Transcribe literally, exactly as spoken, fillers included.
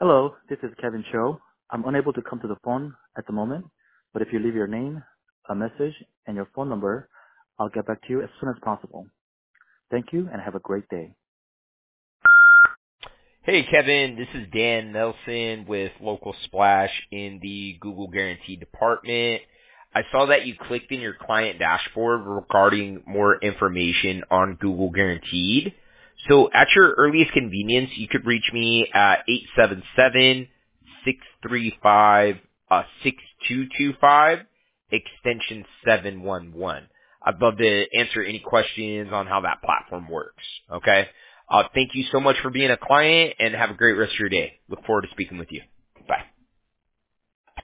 Hello, this is Kevin Cho. I'm unable to come to the phone at the moment, but if you leave your name, a message, and your phone number, I'll get back to you as soon as possible. Thank you and have a great day. Hey, Kevin, this is Dan Nelson with Local Splash in the Google Guarantee department. I saw that you clicked in your client dashboard regarding more information on Google Guaranteed. So at your earliest convenience, you could reach me at eight seven seven, six three five, six two two five, extension seven one one. I'd love to answer any questions on how that platform works, okay? Uh, thank you so much for being a client, and have a great rest of your day. Look forward to speaking with you.